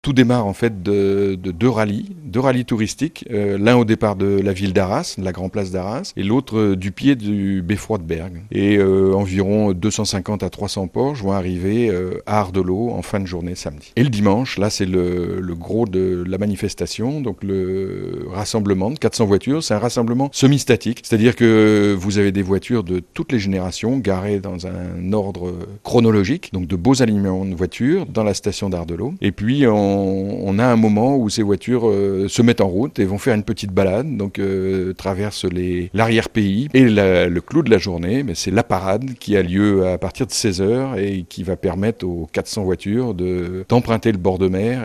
Tout démarre en fait de deux rallyes touristiques, l'un au départ de la ville d'Arras, de la Grand Place d'Arras, et l'autre du pied du beffroi de Bergue. Et environ 250 à 300 Porsche vont arriver à Ardelot en fin de journée samedi. Et le dimanche, là c'est le gros de la manifestation, donc le rassemblement de 400 voitures, c'est un rassemblement semi-statique, c'est-à-dire que vous avez des voitures de toutes les générations garées dans un ordre chronologique, donc de beaux alignements de voitures dans la station d'Ardelot. Et puis on a un moment où ces voitures se mettent en route et vont faire une petite balade, donc traversent l'arrière-pays. Et le clou de la journée, c'est la parade qui a lieu à partir de 16h et qui va permettre aux 400 voitures d'emprunter le bord de mer